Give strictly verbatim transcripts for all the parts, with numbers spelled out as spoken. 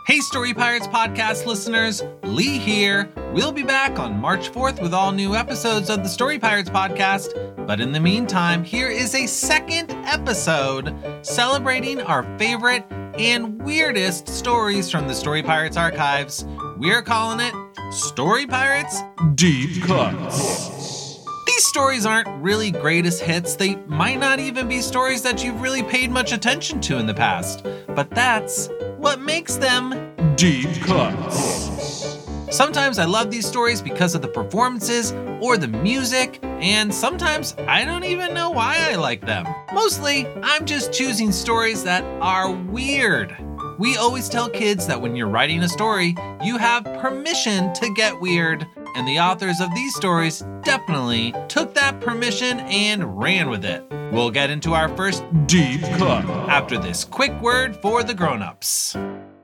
Hey, Story Pirates podcast listeners, Lee here. We'll be back on March fourth with all new episodes of the Story Pirates podcast. But in the meantime, here is a second episode celebrating our favorite and weirdest stories from the Story Pirates archives. We're calling it Story Pirates Deep Cuts. These stories aren't really greatest hits. They might not even be stories that you've really paid much attention to in the past. But that's what makes them Deep Cuts. Sometimes I love these stories because of the performances or the music, and sometimes I don't even know why I like them. Mostly, I'm just choosing stories that are weird. We always tell kids that when you're writing a story, you have permission to get weird. And the authors of these stories definitely took that permission and ran with it. We'll get into our first Deep Cut after this quick word for the grown-ups.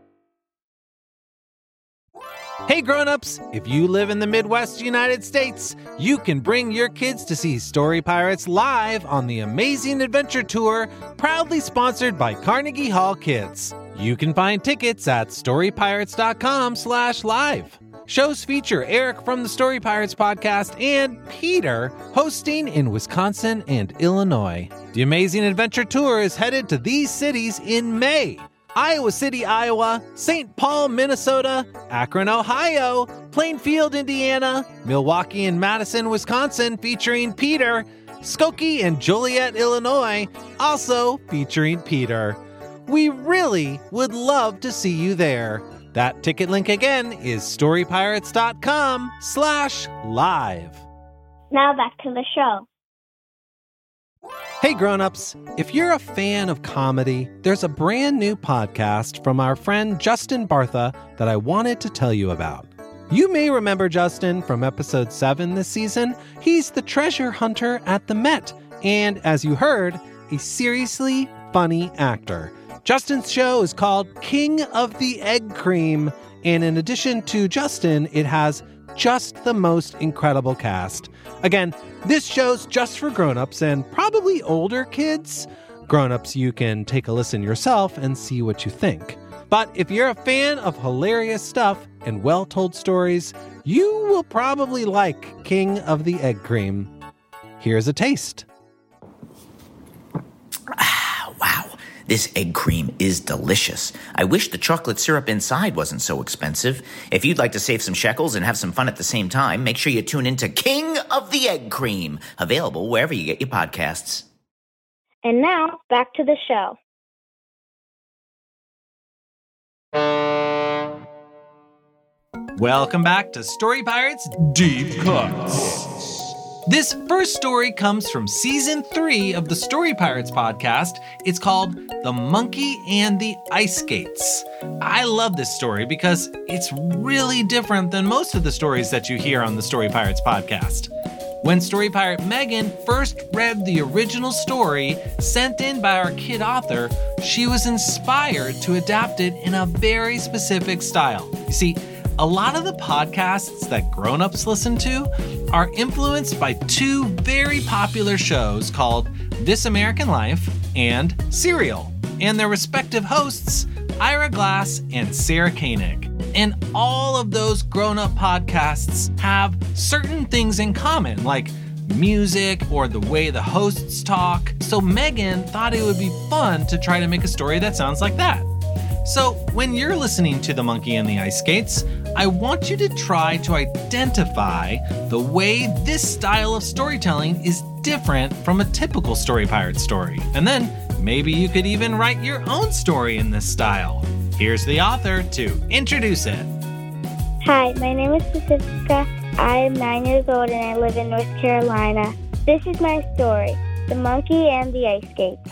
Hey grown-ups, if you live in the Midwest United States, you can bring your kids to see Story Pirates live on the Amazing Adventure Tour, proudly sponsored by Carnegie Hall Kids. You can find tickets at storypirates.com slash live. Shows feature Eric from the Story Pirates podcast and Peter hosting in Wisconsin and Illinois. The Amazing Adventure Tour is headed to these cities in May: Iowa City, Iowa, Saint Paul, Minnesota, Akron, Ohio, Plainfield, Indiana, Milwaukee and Madison, Wisconsin, featuring Peter, Skokie and Joliet, Illinois, also featuring Peter. We really would love to see you there. That ticket link again is storypirates.com slash live. Now back to the show. Hey grown-ups, if you're a fan of comedy, there's a brand new podcast from our friend Justin Bartha that I wanted to tell you about. You may remember Justin from episode seven this season. He's the treasure hunter at the Met, and as you heard, a seriously funny actor. Justin's show is called King of the Egg Cream, and in addition to Justin, it has just the most incredible cast. Again, this show's just for grown-ups and probably older kids. Grown-ups, you can take a listen yourself and see what you think. But if you're a fan of hilarious stuff and well-told stories, you will probably like King of the Egg Cream. Here's a taste. Wow. This egg cream is delicious. I wish the chocolate syrup inside wasn't so expensive. If you'd like to save some shekels and have some fun at the same time, make sure you tune into King of the Egg Cream, available wherever you get your podcasts. And now, back to the show. Welcome back to Story Pirates Deep Cuts. This first story comes from season three of the Story Pirates podcast. It's called The Monkey and the Ice Skates. I love this story because it's really different than most of the stories that you hear on the Story Pirates podcast. When Story Pirate Megan first read the original story sent in by our kid author, she was inspired to adapt it in a very specific style. You see, a lot of the podcasts that grown-ups listen to are influenced by two very popular shows called This American Life and Serial, and their respective hosts, Ira Glass and Sarah Koenig. And all of those grown-up podcasts have certain things in common, like music or the way the hosts talk. So Megan thought it would be fun to try to make a story that sounds like that. So when you're listening to The Monkey and the Ice Skates, I want you to try to identify the way this style of storytelling is different from a typical Story Pirate story. And then maybe you could even write your own story in this style. Here's the author to introduce it. Hi, my name is Pacifica. I am nine years old and I live in North Carolina. This is my story, The Monkey and the Ice Skates.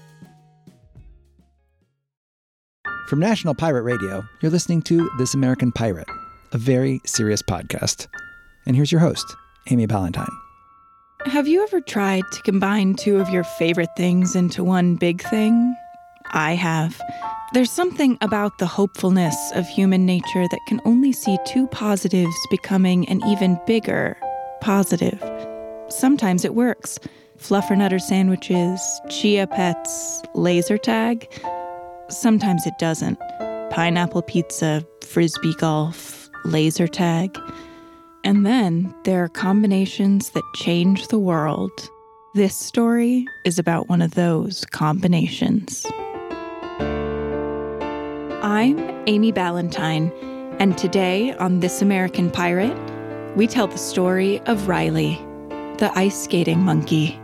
From National Pirate Radio, you're listening to This American Pirate, a very serious podcast. And here's your host, Amy Ballantyne. Have you ever tried to combine two of your favorite things into one big thing? I have. There's something about the hopefulness of human nature that can only see two positives becoming an even bigger positive. Sometimes it works. Fluffernutter sandwiches, chia pets, laser tag. Sometimes it doesn't. pineapple pizza, frisbee golf, laser tag. And then there are combinations that change the world. This story is about one of those combinations. I'm Amy Ballantyne, and today on This American Pirate, we tell the story of Riley, the ice skating monkey.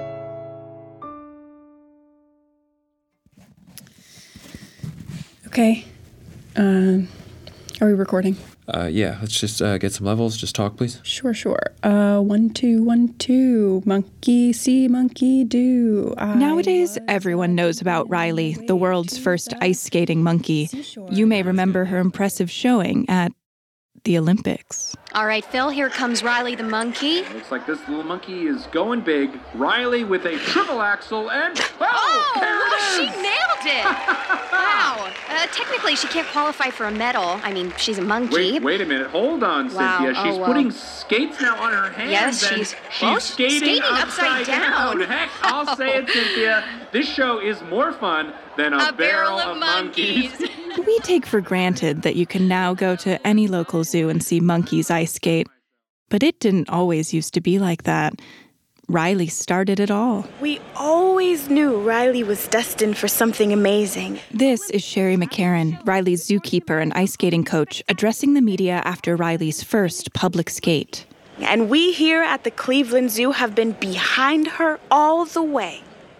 Okay. Um, are we recording? Uh, yeah, let's just uh, get some levels. Just talk, please. Sure, sure. Uh, one, two, one, two. Monkey see, monkey do. I Nowadays, everyone knows about Riley, the world's first ice skating monkey. You may remember her impressive showing at the Olympics. All right, Phil, here comes Riley the monkey. Looks like this little monkey is going big. Riley with a triple axel and... Oh, Oh, there it look, is! she nailed it! Wow. Uh, technically, she can't qualify for a medal. I mean, she's a monkey. Wait, wait a minute. Hold on, Wow. Cynthia. She's Oh, well. putting skates now on her hands. Yes, and she's- she's well, skating, skating upside down. Heck, I'll say it, Cynthia. This show is more fun than a, A barrel of monkeys. We take for granted that you can now go to any local zoo and see monkeys ice skate. But it didn't always used to be like that. Riley started it all. We always knew Riley was destined for something amazing. This is Sherry McCarran, Riley's zookeeper and ice skating coach, addressing the media after Riley's first public skate. And we here at the Cleveland Zoo have been behind her all the way.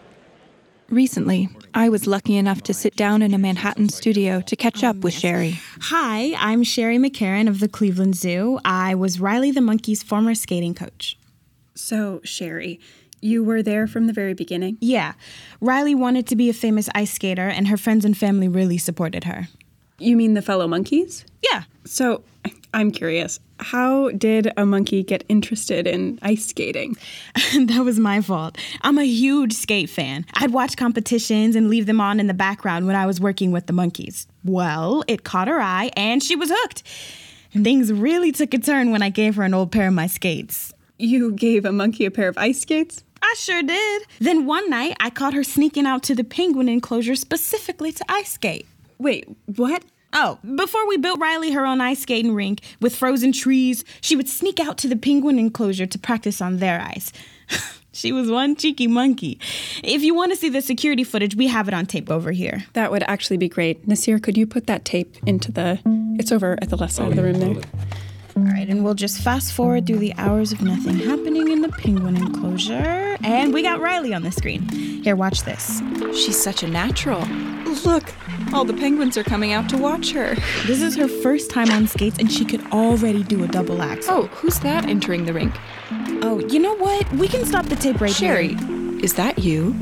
Recently, I was lucky enough to sit down in a Manhattan studio to catch up with Sherry. Hi, I'm Sherry McCarran of the Cleveland Zoo. I was Riley the monkey's former skating coach. So, Sherry, you were there from the very beginning? Yeah, Riley wanted to be a famous ice skater, and her friends and family really supported her. You mean the fellow monkeys? Yeah. So, I'm curious. How did a monkey get interested in ice skating? That was my fault. I'm a huge skate fan. I'd watch competitions and leave them on in the background when I was working with the monkeys. Well, it caught her eye, and she was hooked. And things really took a turn when I gave her an old pair of my skates. You gave a monkey a pair of ice skates? I sure did. Then one night, I caught her sneaking out to the penguin enclosure specifically to ice skate. Wait, what? Oh, before we built Riley her own ice skating rink with frozen trees, she would sneak out to the penguin enclosure to practice on their ice. She was one cheeky monkey. If you want to see the security footage, we have it on tape over here. That would actually be great. Nasir, could you put that tape into the... It's over at the left side of the room there. All right, and we'll just fast forward through the hours of nothing happening in the penguin enclosure. And we got Riley on the screen. Here, watch this. She's such a natural. Look, all the penguins are coming out to watch her. This is her first time on skates, and she could already do a double axel. Oh, who's that entering the rink? Oh, you know what? We can stop the tape right Sherry, here. is that you?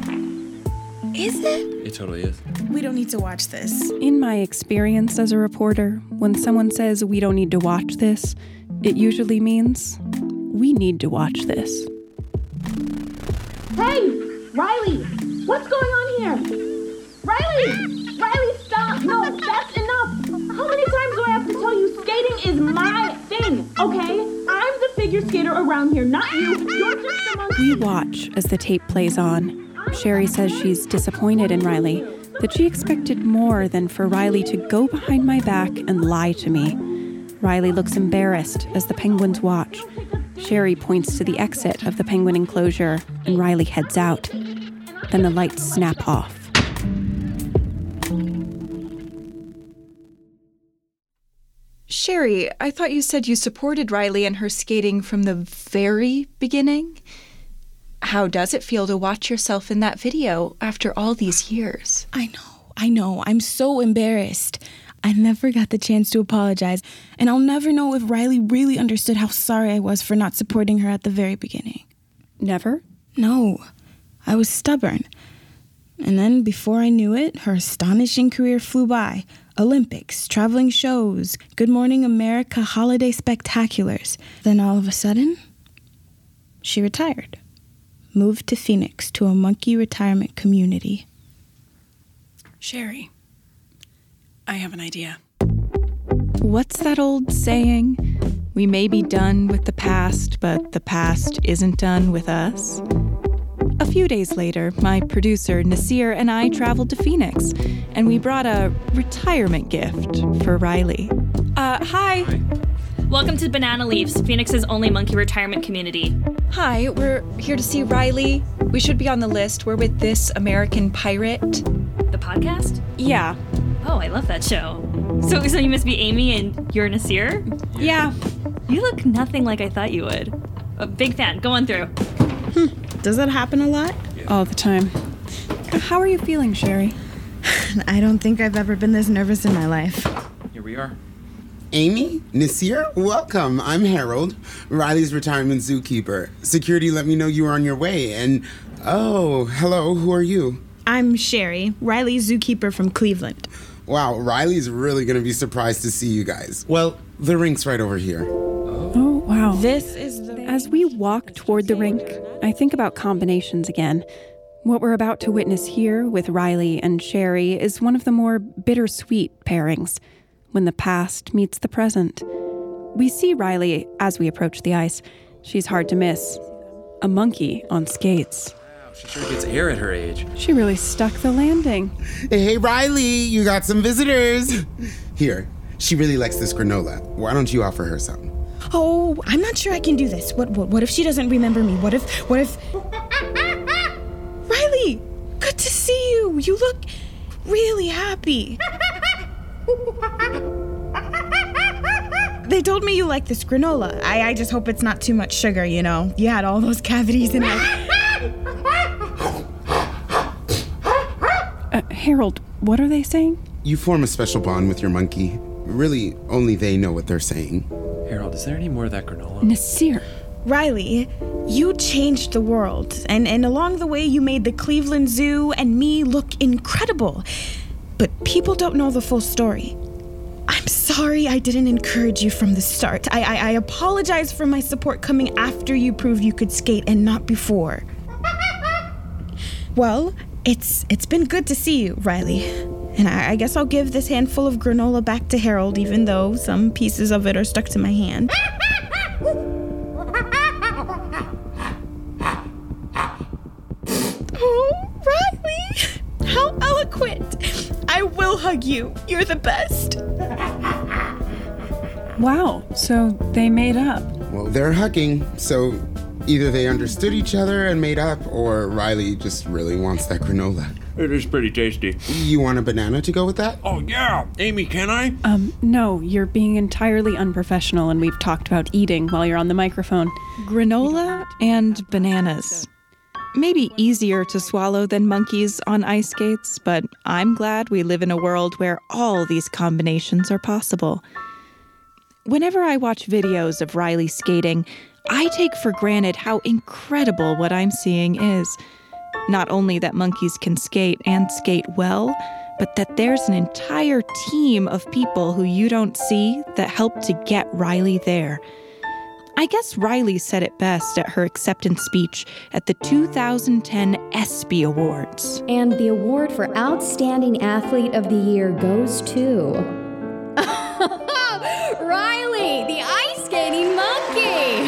Is it? It totally is. We don't need to watch this. In my experience as a reporter, when someone says we don't need to watch this, it usually means we need to watch this. Hey, Riley, what's going on here? Riley, Riley, stop. No, that's enough. How many times do I have to tell you skating is my thing, okay? I'm the figure skater around here, not you. You're just a monkey. We watch as the tape plays on. Sherry says she's disappointed in Riley, that she expected more than for Riley to go behind my back and lie to me. Riley looks embarrassed as the penguins watch. Sherry points to the exit of the penguin enclosure, and Riley heads out. Then the lights snap off. Sherry, I thought you said you supported Riley and her skating from the very beginning. How does it feel to watch yourself in that video after all these years? I know, I know. I'm so embarrassed. I never got the chance to apologize, and I'll never know if Riley really understood how sorry I was for not supporting her at the very beginning. Never? No, I was stubborn. And then, before I knew it, her astonishing career flew by. Olympics, traveling shows, Good Morning America holiday spectaculars. Then all of a sudden, she retired. Moved to Phoenix to a monkey retirement community. Sherry, I have an idea. What's that old saying? We may be done with the past, but the past isn't done with us. A few days later, my producer, Nasir, and I traveled to Phoenix, and we brought a retirement gift for Riley. Uh, hi. Welcome to Banana Leaves, Phoenix's only monkey retirement community. Hi, we're here to see Riley. We should be on the list. We're with This American Pirate. The podcast? Yeah. Oh, I love that show. So, so you must be Amy and you're Nasir? Yeah. You look nothing like I thought you would. A big fan. Go on through. Hmm. Does that happen a lot? All the time. How are you feeling, Sherry? I don't think I've ever been this nervous in my life. Here we are. Amy, Nasir, welcome. I'm Harold, Riley's retirement zookeeper. Security let me know you were on your way, and oh, hello, who are you? I'm Sherry, Riley's zookeeper from Cleveland. Wow, Riley's really gonna be surprised to see you guys. Well, the rink's right over here. Oh, wow. This is the... As we walk toward the rink, I think about combinations again. What we're about to witness here with Riley and Sherry is one of the more bittersweet pairings, when the past meets the present. We see Riley as we approach the ice. She's hard to miss. A monkey on skates. Wow, she sure gets air at her age. She really stuck the landing. Hey, Riley, you got some visitors. Here, she really likes this granola. Why don't you offer her some? Oh, I'm not sure I can do this. What, what, what if she doesn't remember me? What if, what if... Riley, good to see you. You look really happy. They told me you like this granola. I, I just hope it's not too much sugar, you know. You had all those cavities in it. Uh, Harold, what are they saying? You form a special bond with your monkey. Really, only they know what they're saying. Harold, is there any more of that granola? Nasir. Riley, you changed the world. And, and along the way, you made the Cleveland Zoo and me look incredible. But people don't know the full story. I'm sorry I didn't encourage you from the start. I, I, I apologize for my support coming after you proved you could skate and not before. Well, it's it's been good to see you, Riley. And I, I guess I'll give this handful of granola back to Harold, even though some pieces of it are stuck to my hand. Oh, Riley! How eloquent! I will hug you. You're the best. Wow, so they made up. Well, they're hugging, so either they understood each other and made up, or Riley just really wants that granola. It is pretty tasty. You want a banana to go with that? Oh, yeah. Amy, can I? Um, no, you're being entirely unprofessional, and we've talked about eating while you're on the microphone. Granola and bananas. Maybe easier to swallow than monkeys on ice skates, but I'm glad we live in a world where all these combinations are possible. Whenever I watch videos of Riley skating, I take for granted how incredible what I'm seeing is. Not only that monkeys can skate and skate well, but that there's an entire team of people who you don't see that help to get Riley there. I guess Riley said it best at her acceptance speech at the two thousand ten ESPY Awards. And the award for Outstanding Athlete of the Year goes to... Riley, the ice skating monkey!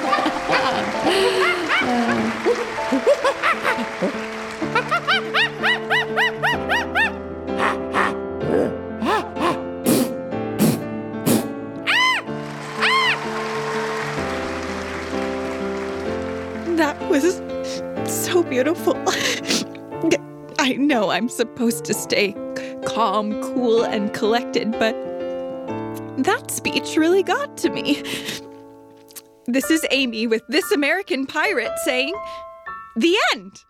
That was so beautiful. I know I'm supposed to stay calm, cool, and collected, but that speech really got to me. This is Amy with This American Pirate saying, the end.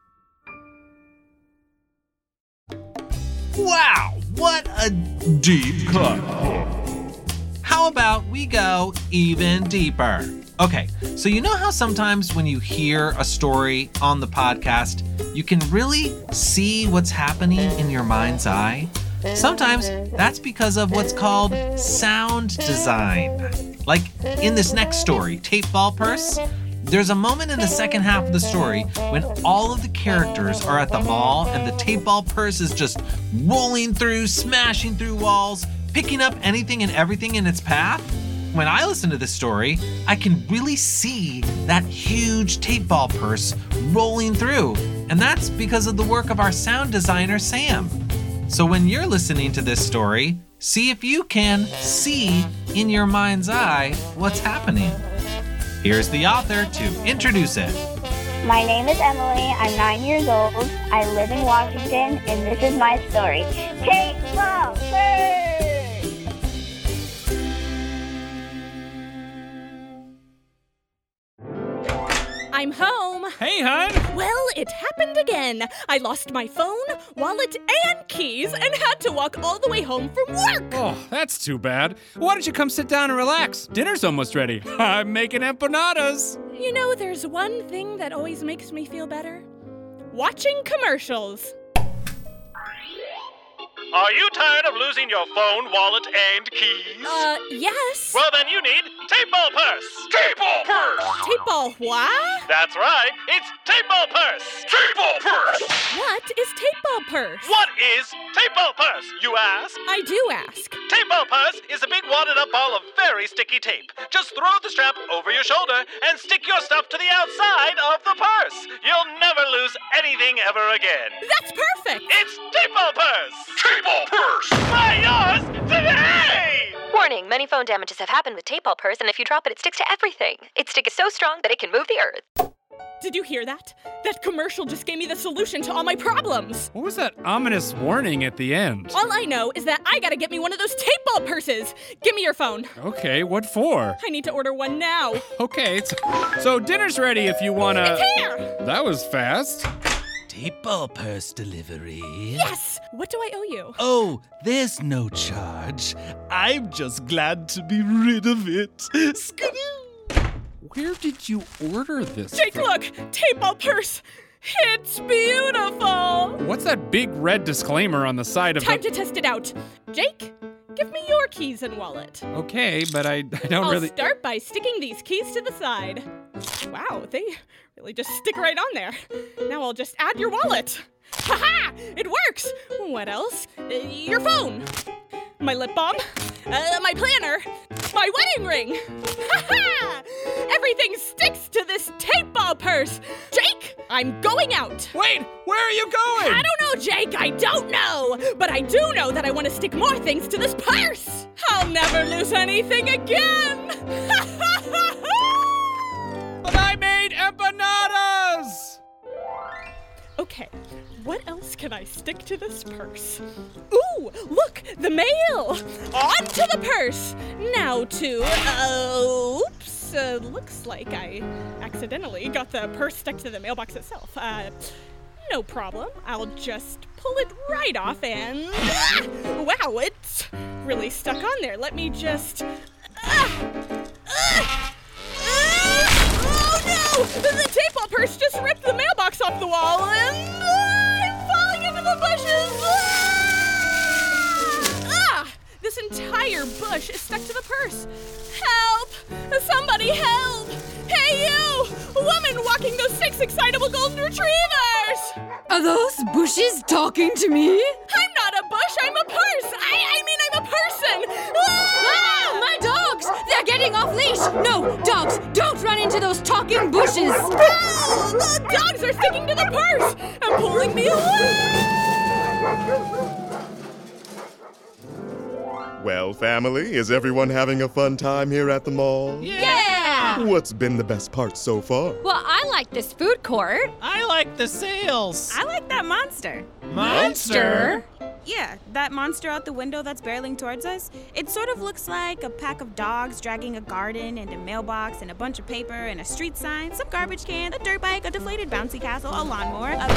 Wow, what a deep cut. How about we go even deeper? Okay, so you know how sometimes when you hear a story on the podcast, you can really see what's happening in your mind's eye? Sometimes that's because of what's called sound design. Like in this next story, Tape Ball Purse, there's a moment in the second half of the story when all of the characters are at the mall and the tape ball purse is just rolling through, smashing through walls, picking up anything and everything in its path. When I listen to this story, I can really see that huge tape ball purse rolling through. And that's because of the work of our sound designer, Sam. So when you're listening to this story, see if you can see in your mind's eye what's happening. Here's the author to introduce it. My name is Emily. I'm nine years old. I live in Washington, and this is my story. Tape-Ball Purse! I'm home. Hey, hon. Well, it happened again. I lost my phone, wallet, and keys and had to walk all the way home from work. Oh, that's too bad. Why don't you come sit down and relax? Dinner's almost ready. I'm making empanadas. You know, there's one thing that always makes me feel better. Watching commercials. Are you tired of losing your phone, wallet, and keys? Uh, yes. Well, then you need Tape-Ball Purse. Tape-Ball Purse! Tape-Ball what? That's right. It's Tape-Ball Purse. Tape-Ball Purse! What is Tape-Ball Purse? What is Tape-Ball Purse, you ask? I do ask. Tape-Ball Purse is a big wadded-up ball of very sticky tape. Just throw the strap over your shoulder and stick your stuff to the outside of the purse. You'll never lose anything ever again. That's perfect! It's Tape-Ball Purse! Tape-Ball Purse! Buy yours today! Warning, many phone damages have happened with Tape-Ball Purse, and if you drop it, it sticks to everything. Its stick is so strong that it can move the earth. Did you hear that? That commercial just gave me the solution to all my problems. What was that ominous warning at the end? All I know is that I gotta get me one of those Tape-Ball purses. Give me your phone. Okay, what for? I need to order one now. Okay, so dinner's ready if you wanna... It's here! That was fast. Tape-Ball Purse delivery. Yes! What do I owe you? Oh, there's no charge. I'm just glad to be rid of it. Skidoo! Where did you order this Jake, from? look! Tape-Ball Purse! It's beautiful! What's that big red disclaimer on the side of Time the... to test it out. Jake, give me your keys and wallet. Okay, but I, I don't I'll really... start by sticking these keys to the side. Wow, they really just stick right on there. Now I'll just add your wallet. Ha-ha! It works! What else? Uh, your phone. My lip balm. Uh, my planner. My wedding ring. Ha-ha! Everything sticks to this Tape-Ball Purse. Jake, I'm going out. Wait, where are you going? I don't know, Jake. I don't know. But I do know that I want to stick more things to this purse. I'll never lose anything again. But I made empanadas! Okay, what else can I stick to this purse? Ooh, look, the mail! Onto the purse! Now to, uh, oops, uh, looks like I accidentally got the purse stuck to the mailbox itself. Uh, no problem. I'll just pull it right off and, ah! Wow, it's really stuck on there. Let me just, ah! Ah! Oh no! The Tape-Ball Purse just ripped the mailbox off the wall and uh, I'm falling into the bushes! Ah! Ah! This entire bush is stuck to the purse. Help! Somebody help! Hey you! Woman walking those six excitable golden retrievers! Are those bushes talking to me? I'm not a bush, I'm a purse! I, I mean I'm a person! Ah! My dogs! They're getting off leash! No, dogs, don't run into those talking bushes! Ah! The dogs are sticking to the purse and pulling me away! Well, family, is everyone having a fun time here at the mall? Yeah! What's been the best part so far? Well, I like this food court. I like the sales. I like that monster. Monster? Yeah, that monster out the window that's barreling towards us. It sort of looks like a pack of dogs dragging a garden and a mailbox and a bunch of paper and a street sign, some garbage can, a dirt bike, a deflated bouncy castle, a lawnmower, a...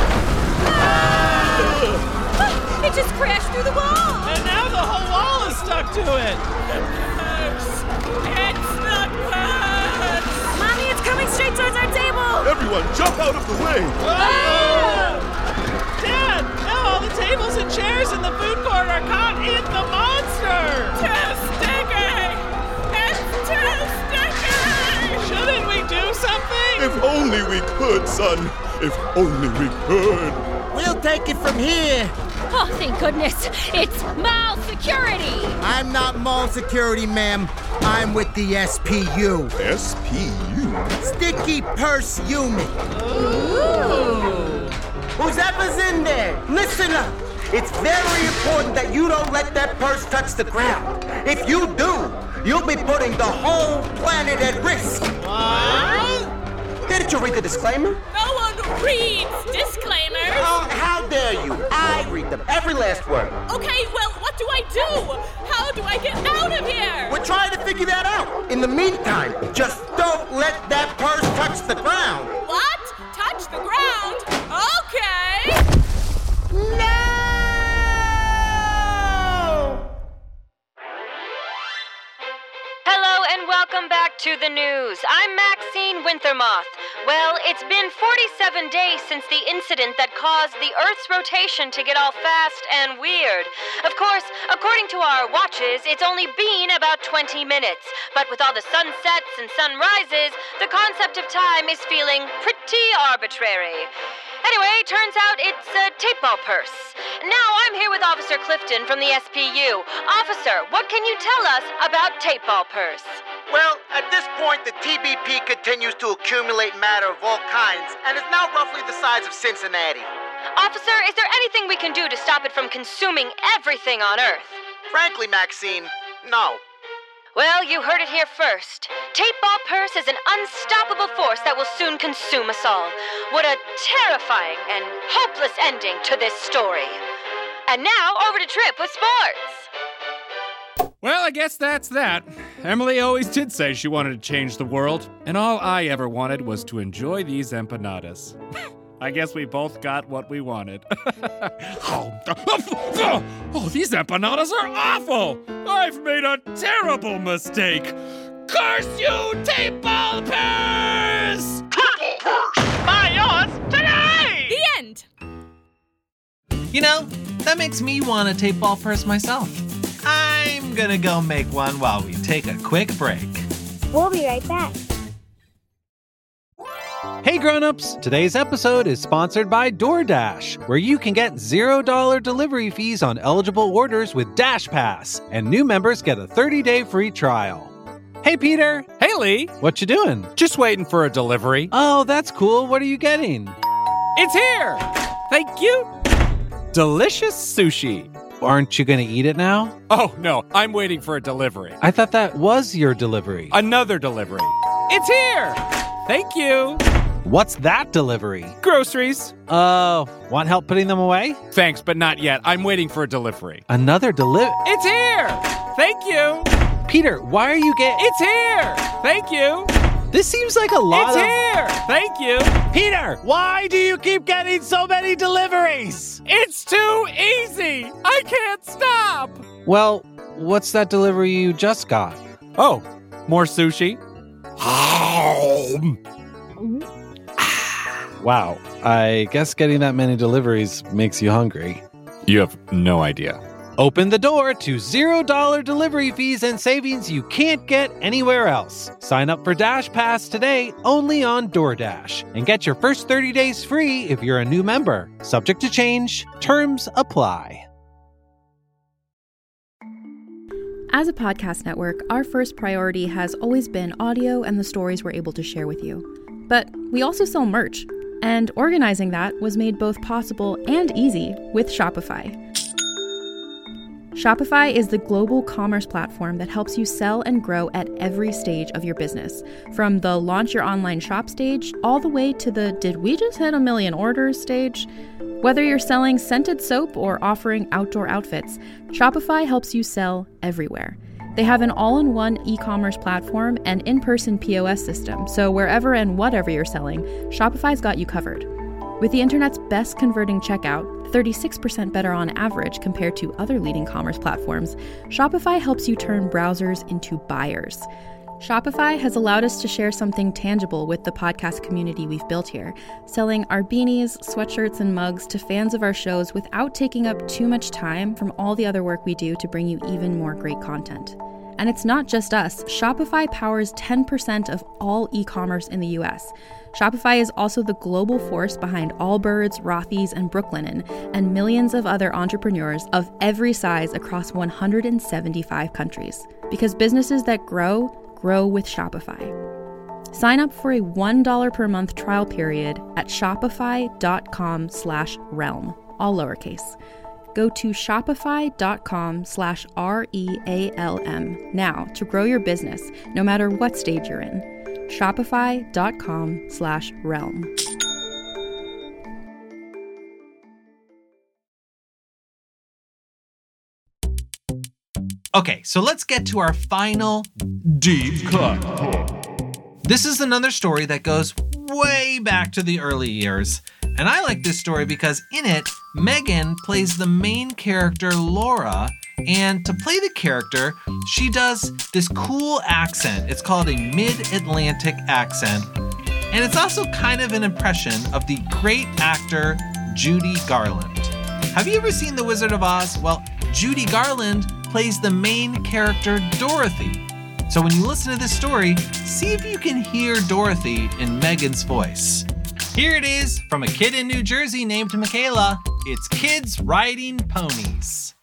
Ah! It just crashed through the wall! And now the whole wall is stuck to it! It's the purse! Mommy, it's coming straight towards our table! Everyone, jump out of the way! Ah! Dad, now all the tables and chairs in the food court are caught in the monster! Too sticky! It's too sticky! Shouldn't we do something? If only we could, son. If only we could. We'll take it from here. Oh, thank goodness. It's mall security. I'm not mall security, ma'am. I'm with the S P U. S P U? Sticky Purse Unit. Ooh. Whoever's in there, listen up. It's very important that you don't let that purse touch the ground. If you do, you'll be putting the whole planet at risk. What? Didn't you read the disclaimer? No one reads disclaimers. Oh, how dare you? I read them, every last word. Okay, well, what do I do? How do I get out of here? We're trying to figure that out. In the meantime, just don't let that purse touch the ground. What? Touch the ground? Okay. No! Hello and welcome back to the news. I'm Maxine Wintermoth. Well, it's been forty-seven days since the incident that caused the Earth's rotation to get all fast and weird. Of course, according to our watches, it's only been about twenty minutes. But with all the sunsets and sunrises, the concept of time is feeling pretty arbitrary. Anyway, turns out it's a tape ball purse. Now I'm here with Officer Clifton from the S P U. Officer, what can you tell us about tape ball purse? Well, at this point, the T B P continues to accumulate matter of all kinds and is now roughly the size of Cincinnati. Officer, is there anything we can do to stop it from consuming everything on Earth? Frankly, Maxine, no. Well, you heard it here first. Tape ball purse is an unstoppable force that will soon consume us all. What a terrifying and hopeless ending to this story. And now, over to Trip with sports. Well, I guess that's that. Emily always did say she wanted to change the world, and all I ever wanted was to enjoy these empanadas. I guess we both got what we wanted. oh, oh, these empanadas are awful! I've made a terrible mistake! Curse you, tape ball purse! Buy yours today! The end! You know, that makes me want a tape ball purse myself. I'm gonna go make one while we take a quick break. We'll be right back. Hey grown-ups, today's episode is sponsored by DoorDash, where you can get zero dollars delivery fees on eligible orders with Dash Pass, and new members get a thirty-day free trial. Hey Peter! Hey Lee! What you doing? Just waiting for a delivery. Oh, that's cool. What are you getting? It's here! Thank you! Delicious sushi. Aren't you gonna eat it now? Oh, no, I'm waiting for a delivery. I thought that was your delivery. Another delivery. It's here! Thank you! What's that delivery? Groceries. Oh, uh, want help putting them away? Thanks, but not yet. I'm waiting for a delivery. Another delivery? It's here! Thank you! Peter, why are you getting... It's here! Thank you! This seems like a lot it's of... It's here! Thank you! Peter, why do you keep getting so many deliveries? It's too easy! I can't stop! Well, what's that delivery you just got? Oh, more sushi? Wow, I guess getting that many deliveries makes you hungry. You have no idea. Open the door to zero dollars delivery fees and savings you can't get anywhere else. Sign up for Dash Pass today only on DoorDash and get your first thirty days free if you're a new member. Subject to change. Terms apply. As a podcast network, our first priority has always been audio and the stories we're able to share with you. But we also sell merch, and organizing that was made both possible and easy with Shopify. Shopify is the global commerce platform that helps you sell and grow at every stage of your business, from the launch your online shop stage all the way to the did we just hit a million orders stage. Whether you're selling scented soap or offering outdoor outfits, Shopify helps you sell everywhere. They have an all-in-one e-commerce platform and in-person P O S system, so wherever and whatever you're selling, Shopify's got you covered. With the internet's best converting checkout, thirty-six percent better on average compared to other leading commerce platforms, Shopify helps you turn browsers into buyers. Shopify has allowed us to share something tangible with the podcast community we've built here, selling our beanies, sweatshirts, and mugs to fans of our shows without taking up too much time from all the other work we do to bring you even more great content. And it's not just us. Shopify powers ten percent of all e-commerce in the U S. Shopify is also the global force behind Allbirds, Rothy's, and Brooklinen, and millions of other entrepreneurs of every size across one hundred seventy-five countries. Because businesses that grow, grow with Shopify. Sign up for a one dollar per month trial period at shopify.com slash realm, all lowercase. Go to shopify.com slash R E A L M now to grow your business, no matter what stage you're in. Shopify.com slash realm. Okay, so let's get to our final deep cut. This is another story that goes way back to the early years. And I like this story because in it, Megan plays the main character, Laura. And to play the character, she does this cool accent. It's called a mid-Atlantic accent. And it's also kind of an impression of the great actor, Judy Garland. Have you ever seen The Wizard of Oz? Well, Judy Garland plays the main character, Dorothy. So when you listen to this story, see if you can hear Dorothy in Megan's voice. Here it is from a kid in New Jersey named Michaela. It's Kids Riding Ponies.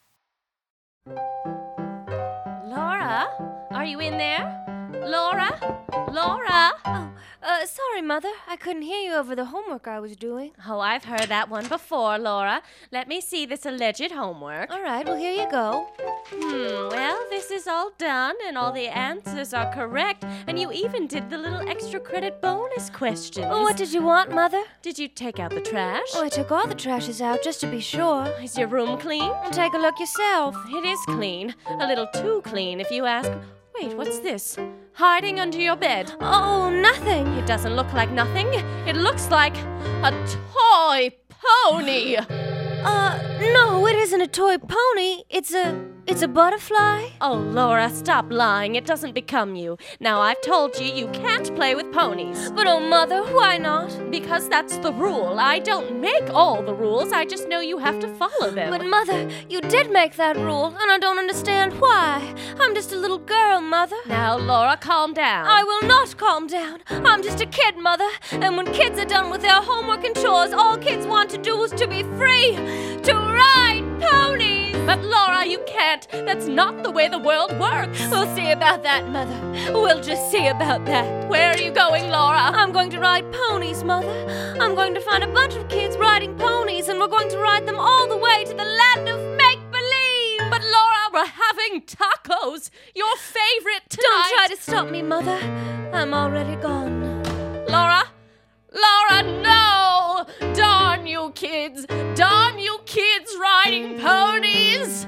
Laura, are you in there? Laura? Laura? Oh, uh, sorry, Mother. I couldn't hear you over the homework I was doing. Oh, I've heard that one before, Laura. Let me see this alleged homework. All right, well, here you go. Hmm, well, this is all done, and all the answers are correct, and you even did the little extra credit bonus questions. Oh, what did you want, Mother? Did you take out the trash? Oh, I took all the trashes out just to be sure. Is your room clean? Well, take a look yourself. It is clean. A little too clean, if you ask. Wait, what's this? Hiding under your bed. Oh, nothing. It doesn't look like nothing. It looks like a toy pony. Uh, no, it isn't a toy pony. It's a... It's a butterfly? Oh, Laura, stop lying. It doesn't become you. Now, I've told you you can't play with ponies. But, oh, Mother, why not? Because that's the rule. I don't make all the rules. I just know you have to follow them. But, Mother, you did make that rule, and I don't understand why. I'm just a little girl, Mother. Now, Laura, calm down. I will not calm down. I'm just a kid, Mother. And when kids are done with their homework and chores, all kids want to do is to be free, to ride ponies. But, Laura, you can't. That's not the way the world works. We'll see about that, Mother. We'll just see about that. Where are you going, Laura? I'm going to ride ponies, Mother. I'm going to find a bunch of kids riding ponies, and we're going to ride them all the way to the land of make-believe. But, Laura, we're having tacos. Your favorite tonight. Don't try to stop me, Mother. I'm already gone. Laura? Laura, no! Darn you kids! Darn you kids riding ponies!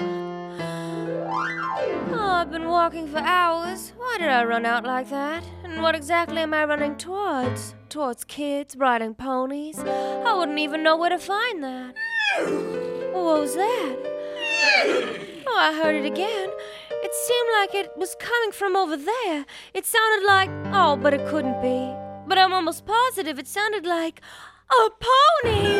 Oh, I've been walking for hours. Why did I run out like that? And what exactly am I running towards? Towards kids riding ponies? I wouldn't even know where to find that. Well, what was that? Oh, I heard it again. It seemed like it was coming from over there. It sounded like... Oh, but it couldn't be. But I'm almost positive it sounded like a pony!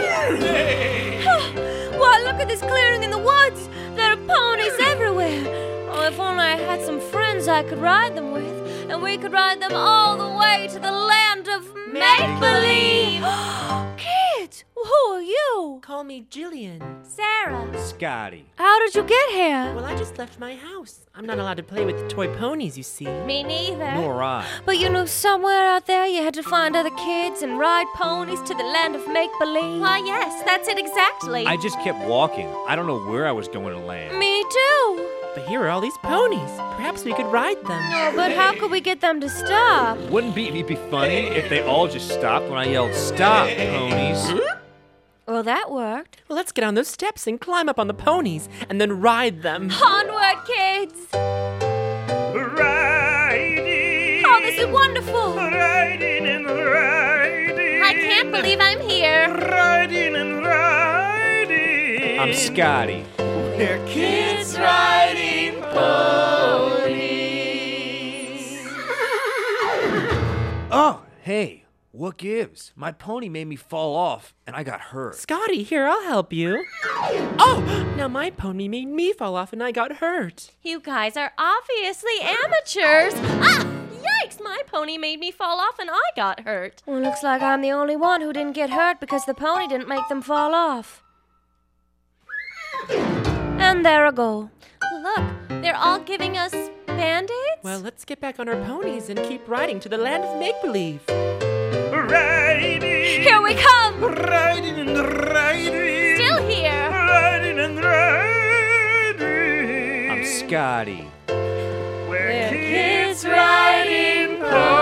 Why, look at this clearing in the woods! There are ponies everywhere! Oh, if only I had some friends I could ride them with, and we could ride them all the way to the land of make-believe! Kids! Who are you? Call me Jillian. Sarah. Scotty. How did you get here? Well, I just left my house. I'm not allowed to play with toy ponies, you see. Me neither. Nor I. But you knew somewhere out there you had to find other kids and ride ponies to the land of make-believe. Why, yes, that's it exactly. I just kept walking. I don't know where I was going to land. Me too. But here are all these ponies. Perhaps we could ride them. Oh, but how could we get them to stop? Wouldn't it be funny if they all just stopped when I yelled, "Stop, ponies"? Well, that worked. Well, let's get on those steps and climb up on the ponies and then ride them. Onward, kids! Riding. Oh, this is wonderful. Riding and riding. I can't believe I'm here. Riding and riding. I'm Scotty. We're kids riding ponies. Oh, hey. What gives? My pony made me fall off, and I got hurt. Scotty, here, I'll help you. Oh, now my pony made me fall off, and I got hurt. You guys are obviously amateurs. Ah! Yikes! My pony made me fall off, and I got hurt. Well, looks like I'm the only one who didn't get hurt because the pony didn't make them fall off. And there I go. Look, they're all giving us Band-Aids? Well, let's get back on our ponies and keep riding to the land of make-believe. Riding. Here we come. Riding and riding. Still here. Riding and riding. I'm Scotty. We're kids riding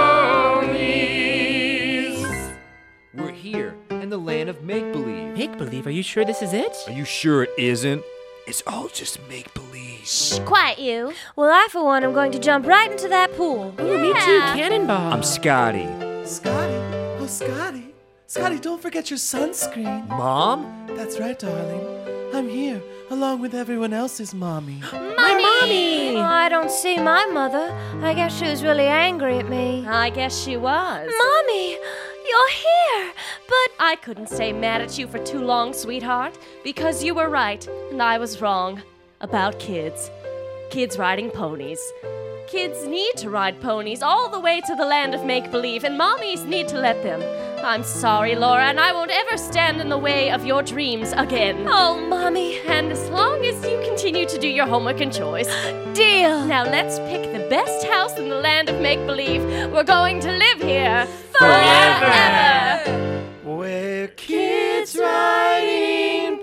ponies. We're here in the land of make-believe. Make-believe? Are you sure this is it? Are you sure it isn't? It's all just make-believe. Shh, quiet you. Well, I, for one, am going to jump right into that pool. Ooh, me too. Cannonball. I'm Scotty. Scotty? Oh, Scotty. Scotty, don't forget your sunscreen. Mom? That's right, darling. I'm here, along with everyone else's mommy. My mommy! Oh, I don't see my mother. I guess she was really angry at me. I guess she was. Mommy! You're here! But I couldn't stay mad at you for too long, sweetheart, because you were right and I was wrong about kids. Kids riding ponies. Kids need to ride ponies all the way to the land of make-believe, and mommies need to let them. I'm sorry, Laura, and I won't ever stand in the way of your dreams again. Oh, Mommy. And as long as you continue to do your homework and chores. Deal. Now let's pick the best house in the land of make-believe. We're going to live here forever. We're kids riding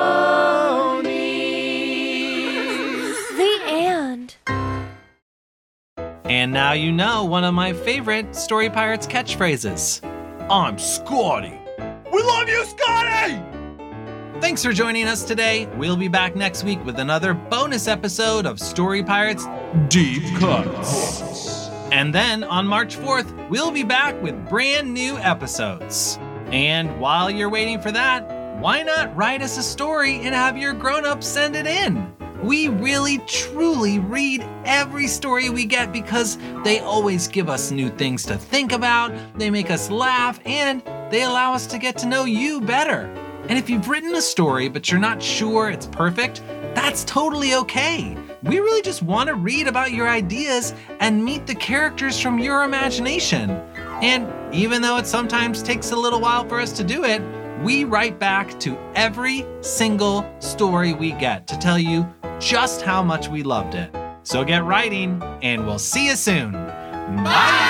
ponies. The end. And now you know one of my favorite Story Pirates catchphrases. I'm Scotty. We love you, Scotty! Thanks for joining us today. We'll be back next week with another bonus episode of Story Pirates Deep Cuts. And then on March fourth, we'll be back with brand new episodes. And while you're waiting for that, why not write us a story and have your grown-ups send it in? We really, truly read every story we get because they always give us new things to think about, they make us laugh, and they allow us to get to know you better. And if you've written a story but you're not sure it's perfect, that's totally okay. We really just want to read about your ideas and meet the characters from your imagination. And even though it sometimes takes a little while for us to do it, we write back to every single story we get to tell you just how much we loved it. So get writing, and we'll see you soon. Bye!